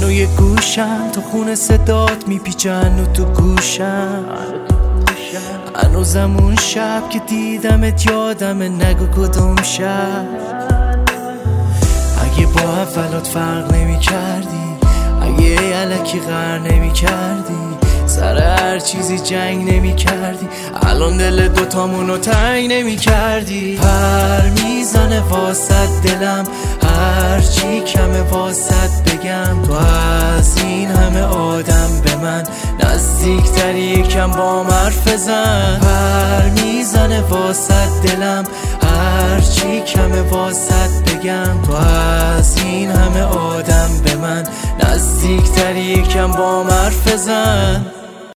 هنو یه گوشم تو خون صدات میپیچه، هنو تو گوشم هنوزم اون شب که دیدمت یادمه، نگو کدوم شب. اگه با اولات فرق نمی کردی، اگه الکی غر نمی کردی، سر هر چیزی جنگ نمی کردی، الان دل دوتامونو تنگ نمی کردی. پر میزنه واسد دلم، هر چی کمه واسد بگم، تو از این همه آدم به من نزدیکتری، یکم با حرف بزن. پر میزنه واسد دلم، هر چی کمه واسد بگم، تو از این همه آدم به من نزدیکتری، یکم با حرف بزن.